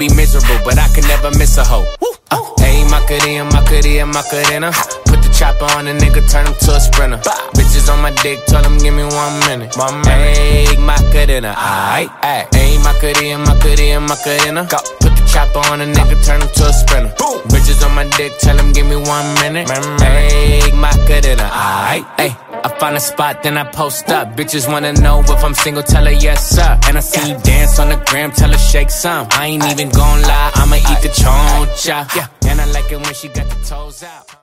be miserable, but I could never miss a hoe. Ayy, Macarena. Put the chopper on a nigga, turn him to a sprinter. Bitches on my dick, tell him give me 1 minute. Ayy, Macarena, aight. Ayy, Macarena. Put the chopper on a nigga, turn him to a sprinter. Bitches on my dick, tell him give me 1 minute. Ayy, Macarena, aight. Ayy, I find a spot, then I post up. Bitches wanna know if I'm single, tell her yes, sir. And I see you dance on the gram, tell her shake some. I ain't even gon' lie, I'ma eat the choncha. And I like it when she got the toes out.